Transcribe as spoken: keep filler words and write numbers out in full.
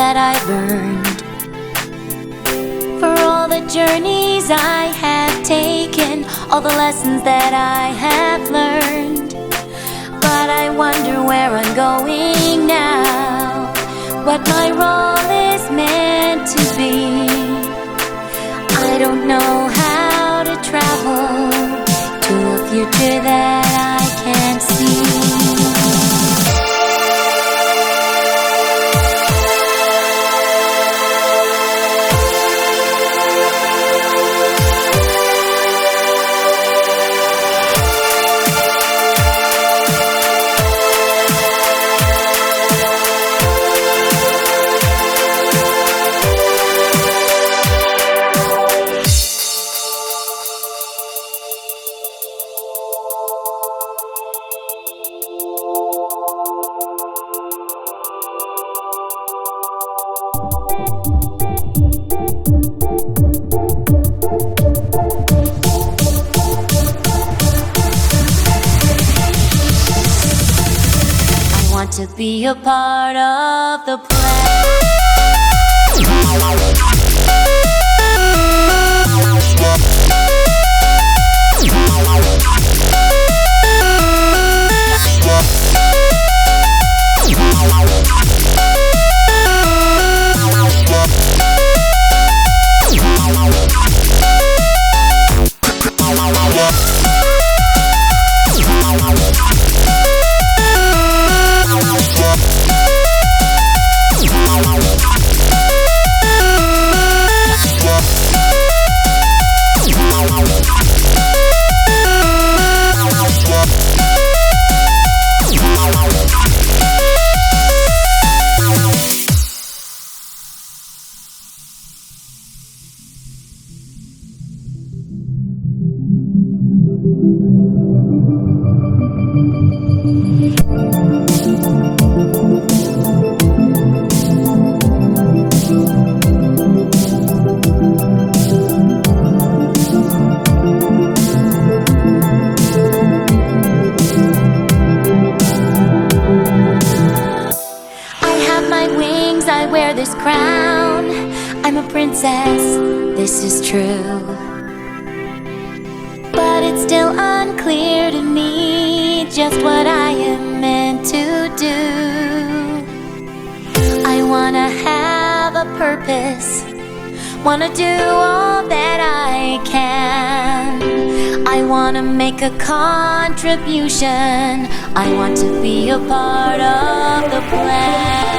that I've earned, for all the journeys I have taken, all the lessons that I have learned. But I wonder where I'm going now, what my role is meant to be. I don't know how to travel to a future that I can't see. To be a part of the plan. I wear this crown, I'm a princess, this is true. But it's still unclear to me just what I am meant to do. I wanna have a purpose, wanna do all that I can. I wanna make a contribution, I want to be a part of the plan.